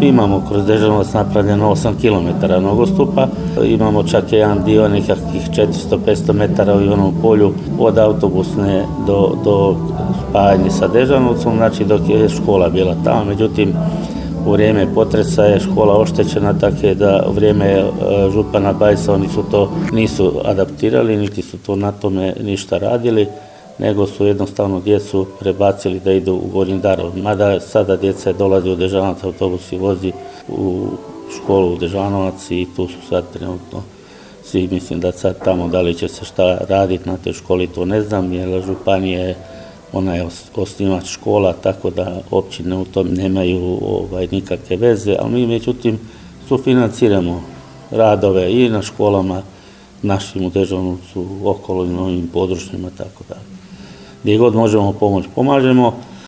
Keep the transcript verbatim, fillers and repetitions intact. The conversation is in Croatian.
Imamo kroz Dežanovac napravljeno osam kilometara nogostupa, imamo čak jedan dio nekakvih četiristo do petsto metara u Ivanovom polju od autobusne do, do spajanja sa Dežanovcom, znači dok je škola bila tamo, međutim u vrijeme potresa je škola oštećena, tako je da u vrijeme župana Bajsa oni su to nisu adaptirali, niti su to na tome ništa radili, nego su jednostavno djecu prebacili da idu u Gornji Darov. Mada sada djeca dolazi u Dežanovac, autobus i vozi u školu u Dežanovac i tu su sad trenutno svi, mislim da sad tamo da li će se šta raditi na toj školi, to ne znam, jer županije ona je osnivač škola, tako da općine u tom nemaju ovaj, nikakve veze, ali mi međutim sufinanciramo radove i na školama našim u Dežanovcu, okolo i novim područjima, tako da gdje god možemo pomoći, pomažemo.